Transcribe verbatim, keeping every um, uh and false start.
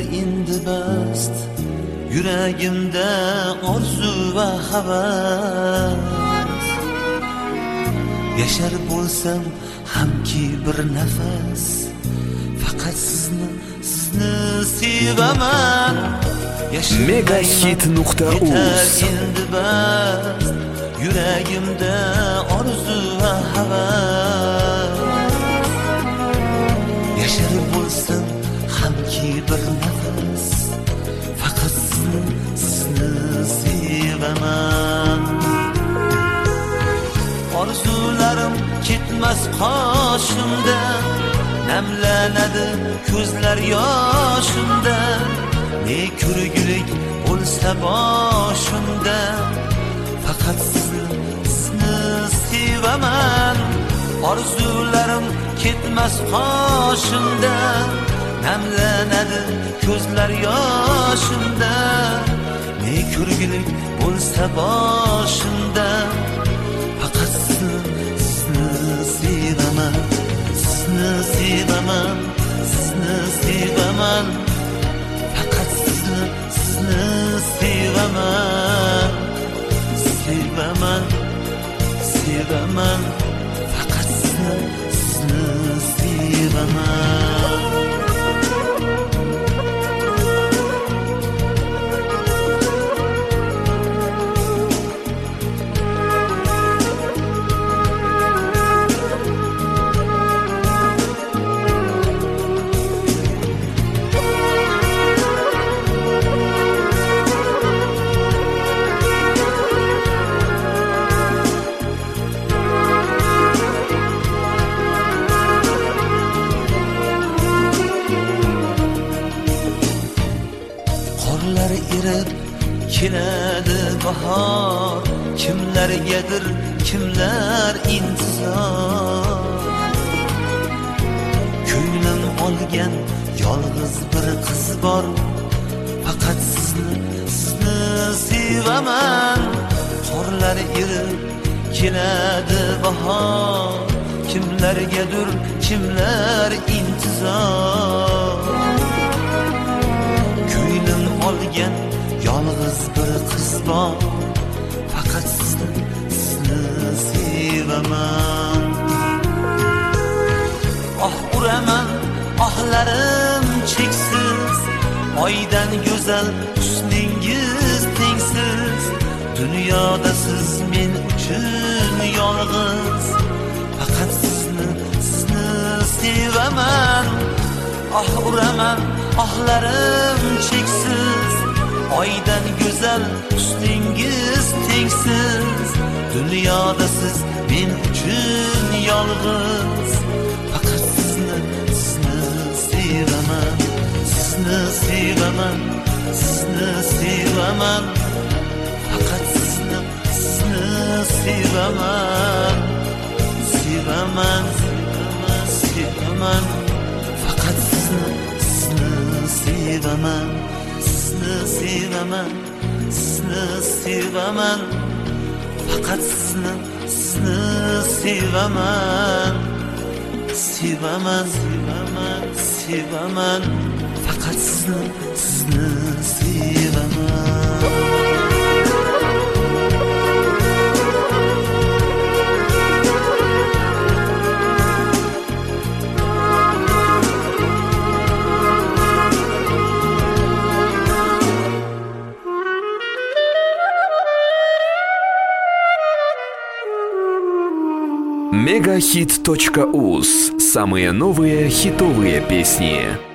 endi bast, yuragimda orzu va havas. Yashar bo'lsam hamki bir nafas, faqat sizni, sizni sevaman. Megahit nuqta uz endi bast, yuragimda orzu va havas. Yashar bo'lsam hamki bir nafas, faqat sizni, sizni sevaman. Orzularim ketmas qoshimdan, namlanadi ko'zlar yoshimdan. Ne ko'rgulik bo'lsa boshimda, faqat sizni, sizni sevaman. Orzularim ketmas qoshimdan, namlanadi ko'zlar yoshimda. Ne ko'rgulik bo'lsa boshimda, faqat sizni, sizni sevaman. Sizni sevaman, sizni sevaman. Faqat sizni, sizni sevaman. Sevaman, sevaman. Faqat sizni, sizni sevaman. Qorlar erib keladi bahor, kimlargadir kimlar intizor. Ko'nglim olgan yolg'iz bir qiz bor, faqat sizni, sizni sevaman. Qorlar erib keladi bahor, kimlargadir kimlar intizor. Olgan yolg'iz bir qiz bor, faqat sizni, sizni sevaman. Oh uraman, ohlarim cheksiz, oydan go'zal husningiz tengsiz. Dunyoda siz men uchun yolg'iz, faqat sizni, sizni sevaman. Oh uraman, ohlarim cheksiz, oydan go'zal husningiz tengsiz. Dunyoda siz men uchun yolg'iz, faqat sizni, sizni sevaman. Sizni sevaman, sizni sevaman. Faqat sizni, sizni sevaman. Sevaman, sevaman, sevaman. Faqat sizni, sevaman, sizni sevaman, sizni sevaman. Faqat sizni, sizni sevaman. Sevaman, sevaman, sevaman. Faqat sizni, sizni sevaman. Megahit точка уз. Самые новые хитовые песни.